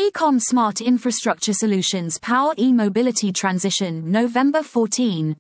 AECOM Smart Infrastructure Solutions Power E-Mobility Transition, November 14,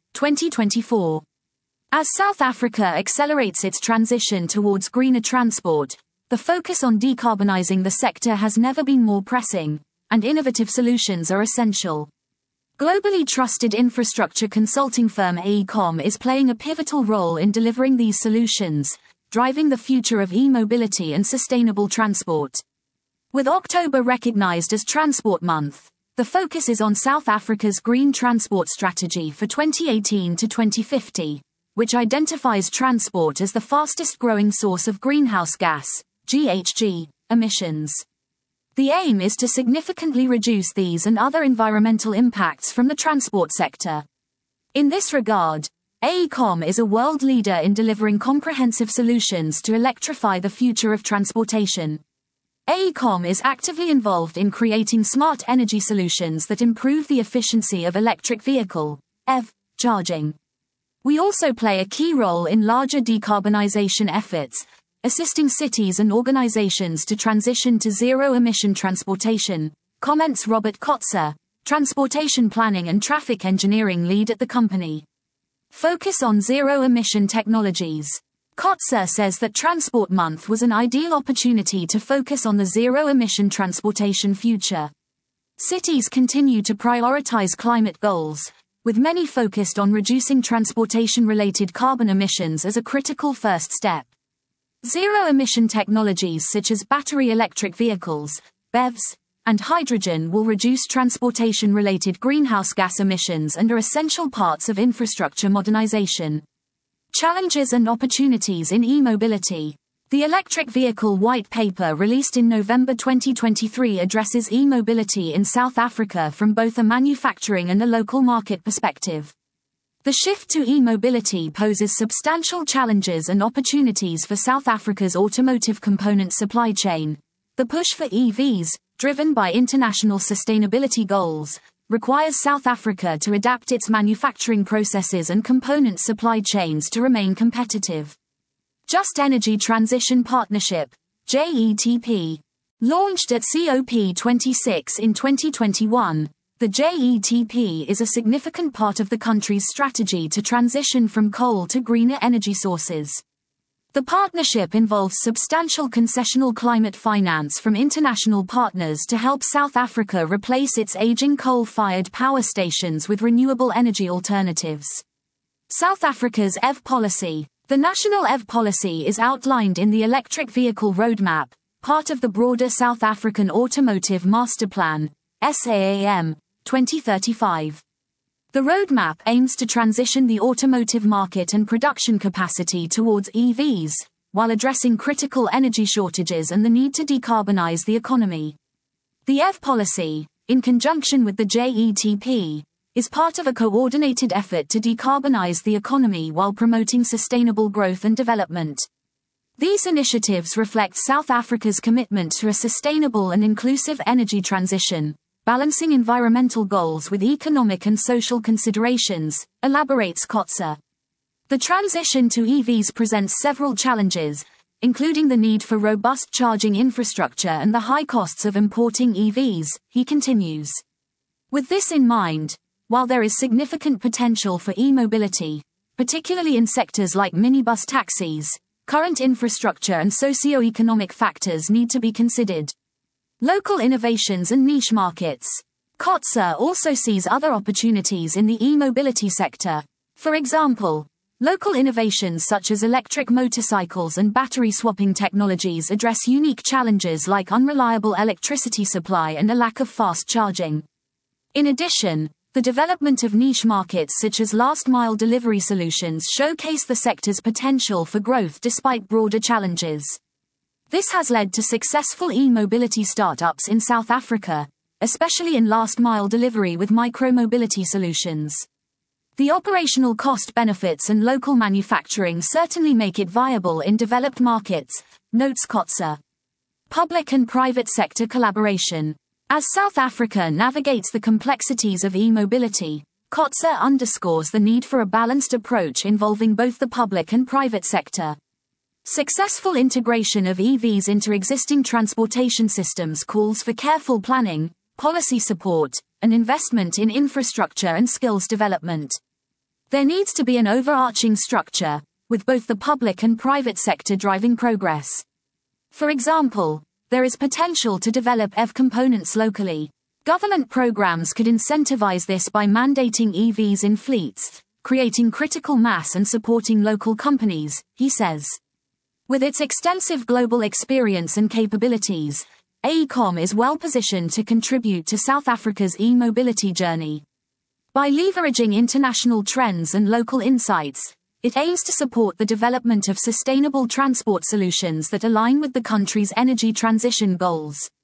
2024. As South Africa accelerates its transition towards greener transport, the focus on decarbonizing the sector has never been more pressing, and innovative solutions are essential. Globally trusted infrastructure consulting firm AECOM is playing a pivotal role in delivering these solutions, driving the future of e-mobility and sustainable transport. With October recognized as Transport Month, the focus is on South Africa's Green Transport Strategy for 2018 to 2050, which identifies transport as the fastest-growing source of greenhouse gas, GHG, emissions. The aim is to significantly reduce these and other environmental impacts from the transport sector. In this regard, AECOM is a world leader in delivering comprehensive solutions to electrify the future of transportation. AECOM is actively involved in creating smart energy solutions that improve the efficiency of electric vehicle (EV) charging. We also play a key role in larger decarbonization efforts, assisting cities and organizations to transition to zero-emission transportation, comments Robert Kotzer, Transportation Planning and Traffic Engineering Lead at the company. Focus on zero-emission technologies. Kotzer says that Transport Month was an ideal opportunity to focus on the zero-emission transportation future. Cities continue to prioritize climate goals, with many focused on reducing transportation-related carbon emissions as a critical first step. Zero-emission technologies such as battery electric vehicles, BEVs, and hydrogen will reduce transportation-related greenhouse gas emissions and are essential parts of infrastructure modernization. Challenges and opportunities in e-mobility. The Electric Vehicle White Paper released in November 2023 addresses e-mobility in South Africa from both a manufacturing and a local market perspective. The shift to e-mobility poses substantial challenges and opportunities for South Africa's automotive component supply chain. The push for EVs, driven by international sustainability goals, requires South Africa to adapt its manufacturing processes and component supply chains to remain competitive. Just Energy Transition Partnership, JETP. Launched at COP26 in 2021, the JETP is a significant part of the country's strategy to transition from coal to greener energy sources. The partnership involves substantial concessional climate finance from international partners to help South Africa replace its aging coal-fired power stations with renewable energy alternatives. South Africa's EV policy. The national EV policy is outlined in the Electric Vehicle Roadmap, part of the broader South African Automotive Master Plan, SAAM, 2035. The roadmap aims to transition the automotive market and production capacity towards EVs, while addressing critical energy shortages and the need to decarbonize the economy. The EV policy, in conjunction with the JETP, is part of a coordinated effort to decarbonize the economy while promoting sustainable growth and development. These initiatives reflect South Africa's commitment to a sustainable and inclusive energy transition, balancing environmental goals with economic and social considerations, elaborates Kotzer. The transition to EVs presents several challenges, including the need for robust charging infrastructure and the high costs of importing EVs, he continues. With this in mind, while there is significant potential for e-mobility, particularly in sectors like minibus taxis, current infrastructure and socio-economic factors need to be considered. Local innovations and niche markets. Kotzer also sees other opportunities in the e-mobility sector. For example, local innovations such as electric motorcycles and battery swapping technologies address unique challenges like unreliable electricity supply and a lack of fast charging. In addition, the development of niche markets such as last-mile delivery solutions showcase the sector's potential for growth despite broader challenges. This has led to successful e-mobility startups in South Africa, especially in last-mile delivery with micro-mobility solutions. The operational cost benefits and local manufacturing certainly make it viable in developed markets, notes Kotzer. Public and private sector collaboration. As South Africa navigates the complexities of e-mobility, Kotzer underscores the need for a balanced approach involving both the public and private sector. Successful integration of EVs into existing transportation systems calls for careful planning, policy support, and investment in infrastructure and skills development. There needs to be an overarching structure, with both the public and private sector driving progress. For example, there is potential to develop EV components locally. Government programs could incentivize this by mandating EVs in fleets, creating critical mass and supporting local companies, he says. With its extensive global experience and capabilities, AECOM is well positioned to contribute to South Africa's e-mobility journey. By leveraging international trends and local insights, it aims to support the development of sustainable transport solutions that align with the country's energy transition goals.